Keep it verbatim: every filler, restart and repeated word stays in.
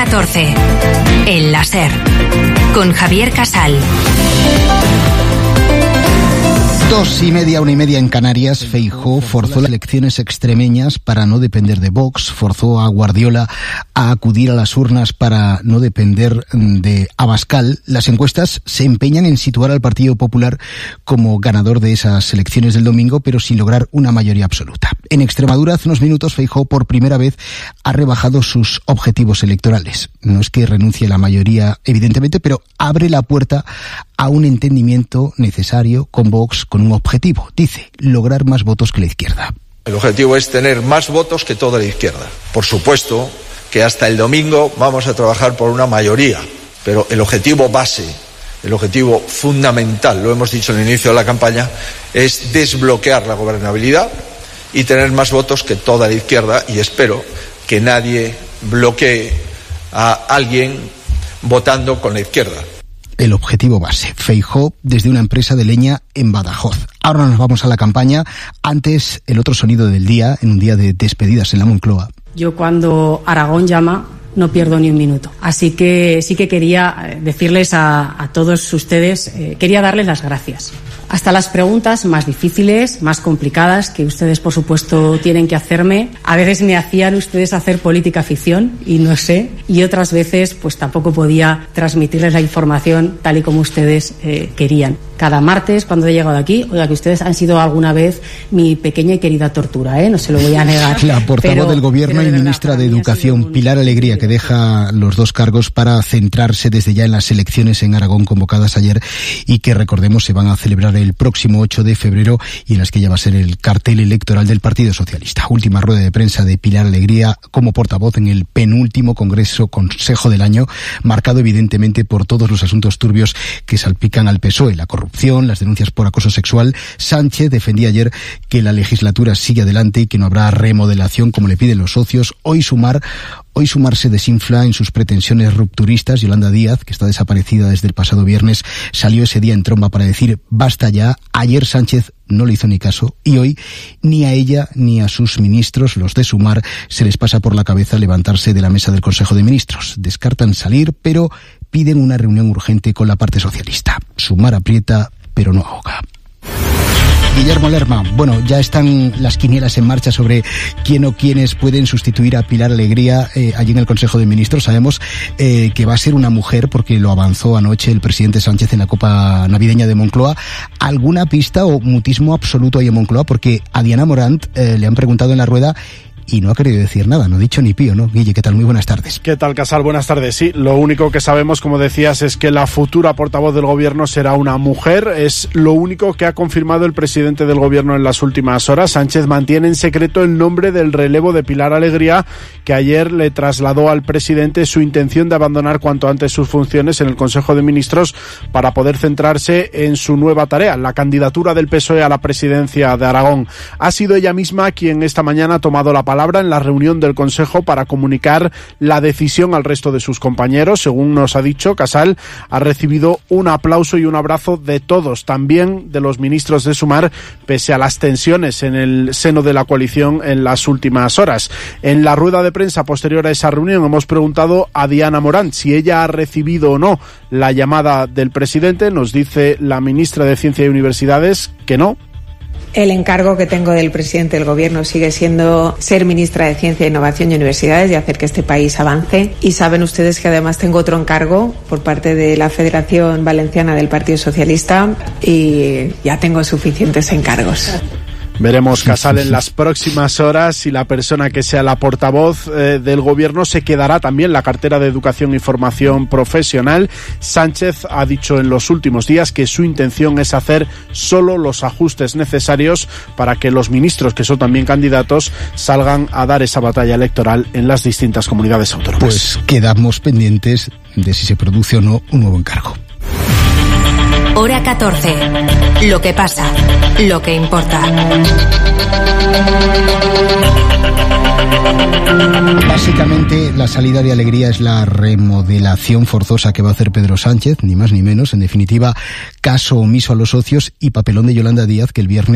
catorce. El láser. Con Javier Casal. Dos y media, una y media en Canarias. Feijóo forzó las elecciones extremeñas para no depender de Vox, forzó a Guardiola a acudir a las urnas para no depender de Abascal. Las encuestas se empeñan en situar al Partido Popular como ganador de esas elecciones del domingo, pero sin lograr una mayoría absoluta. En Extremadura, hace unos minutos, Feijóo por primera vez ha rebajado sus objetivos electorales. No es que renuncie a la mayoría, evidentemente, pero abre la puerta a un entendimiento necesario con Vox, con un objetivo. Dice, lograr más votos que la izquierda. El objetivo es tener más votos que toda la izquierda. Por supuesto que hasta el domingo vamos a trabajar por una mayoría, pero el objetivo base, el objetivo fundamental, lo hemos dicho en el inicio de la campaña, es desbloquear la gobernabilidad y tener más votos que toda la izquierda, y espero que nadie bloquee a alguien votando con la izquierda. El objetivo base. Feijóo desde una empresa de leña en Badajoz. Ahora nos vamos a la campaña. Antes, el otro sonido del día, en un día de despedidas en la Moncloa. Yo cuando Aragón llama no pierdo ni un minuto. Así que sí que quería decirles a, a todos ustedes, eh, quería darles las gracias. Hasta las preguntas más difíciles, más complicadas, que ustedes, por supuesto, tienen que hacerme. A veces me hacían ustedes hacer política ficción, y no sé, y otras veces pues tampoco podía transmitirles la información tal y como ustedes eh, querían. Cada martes, cuando he llegado aquí, oiga, que ustedes han sido alguna vez mi pequeña y querida tortura, ¿eh? No se lo voy a negar. La portavoz pero, del Gobierno y ministra de Educación, Pilar Alegría, que deja los dos cargos para centrarse desde ya en las elecciones en Aragón convocadas ayer y que, recordemos, se van a celebrar el próximo ocho de febrero y en las que ya va a ser el cartel electoral del Partido Socialista. Última rueda de prensa de Pilar Alegría como portavoz en el penúltimo Congreso Consejo del año, marcado evidentemente por todos los asuntos turbios que salpican al P S O E, la corrupción, las denuncias por acoso sexual. Sánchez defendía ayer que la legislatura sigue adelante y que no habrá remodelación como le piden los socios. Hoy Sumar Hoy Sumar se desinfla en sus pretensiones rupturistas. Yolanda Díaz, que está desaparecida desde el pasado viernes, salió ese día en tromba para decir basta ya. Ayer Sánchez no le hizo ni caso y hoy ni a ella ni a sus ministros, los de Sumar, se les pasa por la cabeza levantarse de la mesa del Consejo de Ministros. Descartan salir, pero piden una reunión urgente con la parte socialista. Sumar aprieta, pero no ahoga. Guillermo Lerma, bueno, ya están las quinielas en marcha sobre quién o quiénes pueden sustituir a Pilar Alegría eh, allí en el Consejo de Ministros. Sabemos eh, que va a ser una mujer porque lo avanzó anoche el presidente Sánchez en la Copa Navideña de Moncloa. ¿Alguna pista o mutismo absoluto ahí en Moncloa? Porque a Diana Morant eh, le han preguntado en la rueda y no ha querido decir nada, no ha dicho ni pío, ¿no? Guille, ¿qué tal? Muy buenas tardes. ¿Qué tal, Casal? Buenas tardes. Sí, lo único que sabemos, como decías, es que la futura portavoz del Gobierno será una mujer. Es lo único que ha confirmado el presidente del Gobierno en las últimas horas. Sánchez mantiene en secreto el nombre del relevo de Pilar Alegría, que ayer le trasladó al presidente su intención de abandonar cuanto antes sus funciones en el Consejo de Ministros para poder centrarse en su nueva tarea, la candidatura del P S O E a la presidencia de Aragón. Ha sido ella misma quien esta mañana ha tomado la palabra en la reunión del Consejo para comunicar la decisión al resto de sus compañeros. Según nos ha dicho, Casal ha recibido un aplauso y un abrazo de todos, también de los ministros de Sumar, pese a las tensiones en el seno de la coalición en las últimas horas. En la rueda de prensa posterior a esa reunión hemos preguntado a Diana Morant si ella ha recibido o no la llamada del presidente. Nos dice la ministra de Ciencia y Universidades que no. El encargo que tengo del presidente del Gobierno sigue siendo ser ministra de Ciencia, Innovación y Universidades y hacer que este país avance. Y saben ustedes que además tengo otro encargo por parte de la Federación Valenciana del Partido Socialista y ya tengo suficientes encargos. Veremos, Casal, en las próximas horas si la persona que sea la portavoz eh, del Gobierno se quedará también la cartera de Educación y Formación Profesional. Sánchez ha dicho en los últimos días que su intención es hacer solo los ajustes necesarios para que los ministros, que son también candidatos, salgan a dar esa batalla electoral en las distintas comunidades autónomas. Pues quedamos pendientes de si se produce o no un nuevo encargo. Hora catorce. Lo que pasa, lo que importa. Básicamente, la salida de Alegría es la remodelación forzosa que va a hacer Pedro Sánchez, ni más ni menos. En definitiva, caso omiso a los socios y papelón de Yolanda Díaz, que el viernes